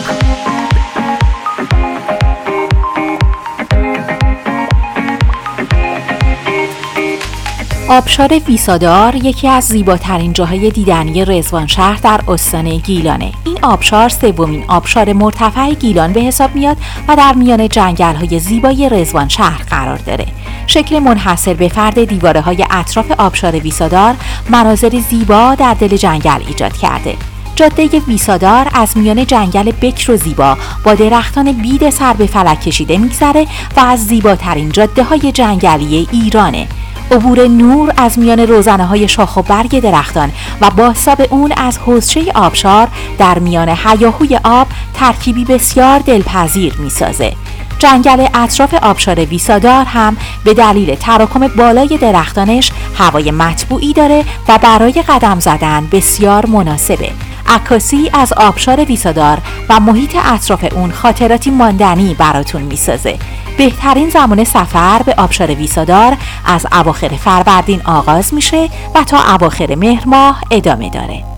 آبشار ویسادار یکی از زیباترین جاهای دیدنی رضوانشهر در استان گیلانه. این آبشار سومین آبشار مرتفع گیلان به حساب میاد و در میان جنگل‌های زیبای رضوانشهر قرار داره. شکل منحصر به فرد دیواره‌های اطراف آبشار ویسادار مناظری زیبا در دل جنگل ایجاد کرده. جاده ویسادار از میان جنگل بکر و زیبا با درختان بید سر به فلک کشیده میگذره و از زیباترین جاده‌های جنگلی ایرانه. عبور نور از میان روزنه‌های شاخ و برگ درختان و بازتاب اون از حوضچه آبشار در میان هیاهوی آب ترکیبی بسیار دلپذیر می‌سازه. جنگل اطراف آبشار ویسادار هم به دلیل تراکم بالای درختانش هوای مطبوعی داره و برای قدم زدن بسیار مناسبه. عکاسی از آبشار ویسادار و محیط اطراف اون خاطراتی ماندنی براتون میسازه. بهترین زمان سفر به آبشار ویسادار از اواخر فروردین آغاز میشه و تا اواخر مهر ماه ادامه داره.